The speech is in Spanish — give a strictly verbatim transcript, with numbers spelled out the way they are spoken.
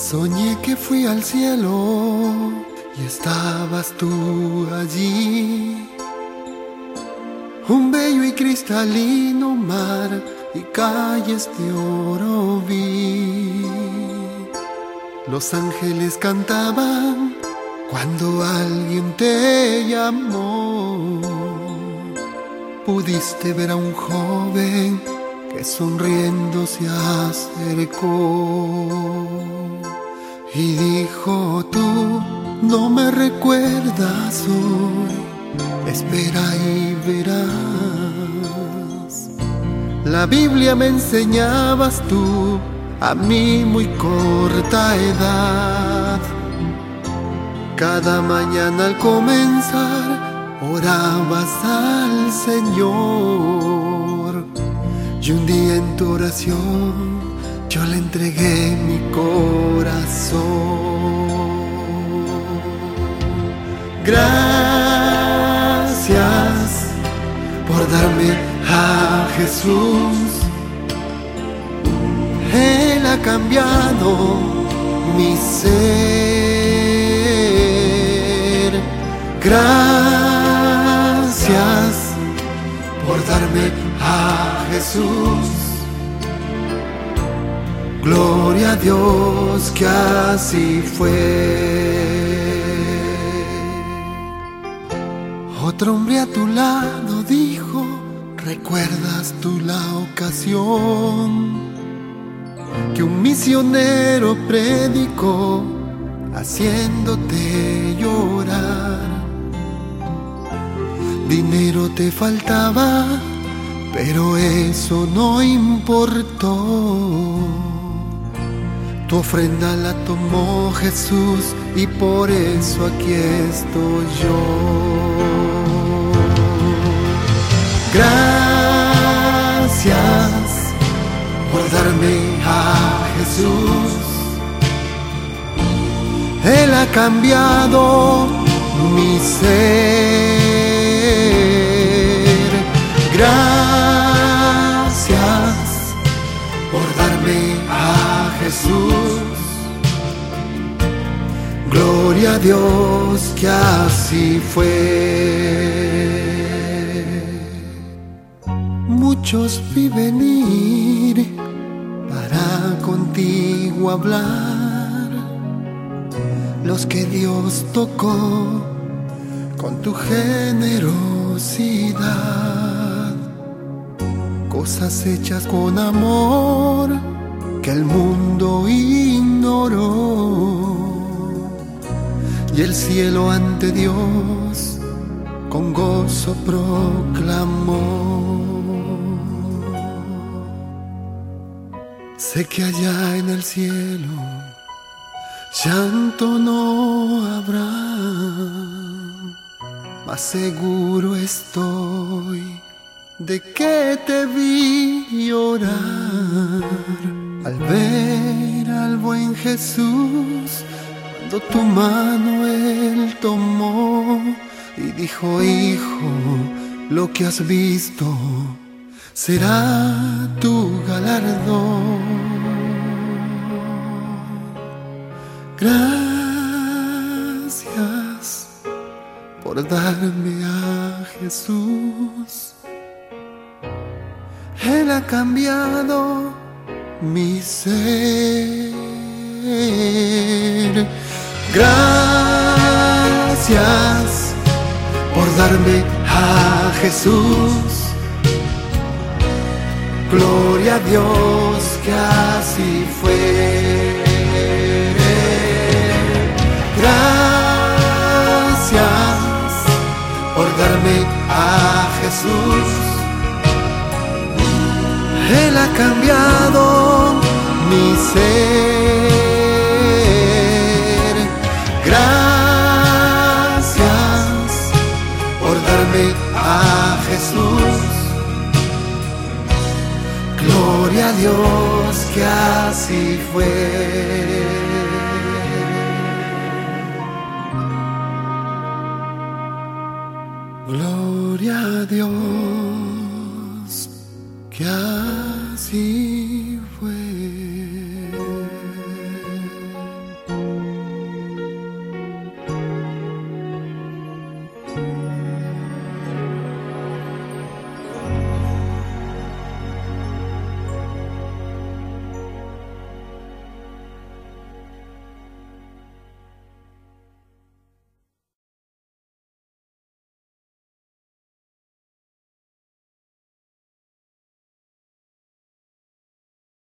Soñé que fui al cielo y estabas tú allí. Un bello y cristalino mar y calles de oro vi. Los ángeles cantaban cuando alguien te llamó. Pudiste ver a un joven que sonriendo se acercó y dijo: tú no me recuerdas hoy, espera y verás. La Biblia me enseñabas tú a mi muy corta edad. Cada mañana al comenzar orabas al Señor, y un día en tu oración yo le entregué mi corazón. Gracias por darme a Jesús. Él ha cambiado mi ser. Gracias por darme a Jesús. Gloria a Dios que así fue. Otro hombre a tu lado dijo: ¿recuerdas tú la ocasión que un misionero predicó haciéndote llorar? Dinero te faltaba, pero eso no importó. Tu ofrenda la tomó Jesús y por eso aquí estoy yo. Gracias por darme a Jesús. Él ha cambiado mi ser. Gracias por darme a Jesús. Gloria a Dios que así fue. Muchos vi venir para contigo hablar, los que Dios tocó con tu generosidad, cosas hechas con amor que el mundo ignoró, y el cielo ante Dios con gozo proclamó. Sé que allá en el cielo llanto no habrá, mas seguro estoy de que te vi llorar al ver al buen Jesús, cuando tu mano Él tomó y dijo: hijo, lo que has visto será tu galardón. Gracias por darme a Jesús. Él ha cambiado mi ser. Gracias por darme a Jesús. Gloria a Dios que así fue. Gracias por darme a Jesús. Él ha cambiado mi ser. Gracias por darme a Jesús. Gloria a Dios que así fue. Gloria a Dios que así